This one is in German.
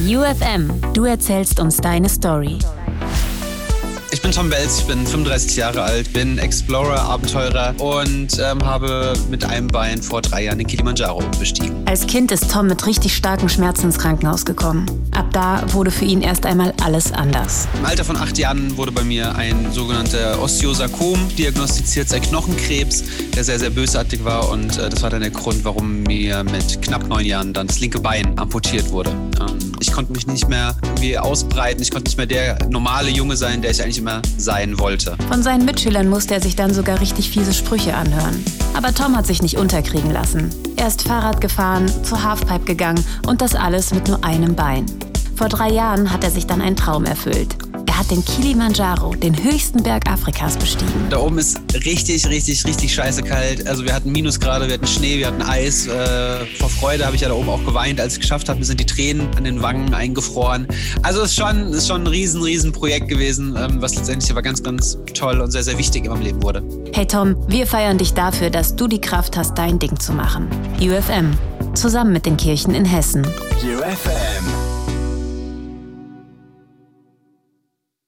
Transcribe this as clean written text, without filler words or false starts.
UFM, du erzählst uns deine Story. Ich bin Tom Belz, ich bin 35 Jahre alt, bin Explorer, Abenteurer und habe mit einem Bein vor 3 Jahren den Kilimanjaro bestiegen. Als Kind ist Tom mit richtig starken Schmerzen ins Krankenhaus gekommen. Ab da wurde für ihn erst einmal alles anders. Im Alter von 8 Jahren wurde bei mir ein sogenannter Osteosarkom diagnostiziert, ein Knochenkrebs, der sehr, sehr bösartig war, und das war dann der Grund, warum mir mit knapp 9 Jahren dann das linke Bein amputiert wurde. Ich konnte mich nicht mehr irgendwie ausbreiten, ich konnte nicht mehr der normale Junge sein, der ich eigentlich immer sein wollte. Von seinen Mitschülern musste er sich dann sogar richtig fiese Sprüche anhören. Aber Tom hat sich nicht unterkriegen lassen. Er ist Fahrrad gefahren, zur Halfpipe gegangen und das alles mit nur einem Bein. Vor 3 Jahren hat er sich dann einen Traum erfüllt. Er hat den Kilimanjaro, den höchsten Berg Afrikas, bestiegen. Da oben ist richtig, richtig, richtig scheiße kalt. Also wir hatten Minusgrade, wir hatten Schnee, wir hatten Eis. Vor Freude habe ich ja da oben auch geweint, als ich es geschafft habe. Mir sind die Tränen an den Wangen eingefroren. Also es ist schon ein riesen Projekt gewesen, was letztendlich aber ganz, ganz toll und sehr, sehr wichtig in meinem Leben wurde. Hey Tom, wir feiern dich dafür, dass du die Kraft hast, dein Ding zu machen. UFM, zusammen mit den Kirchen in Hessen. UFM.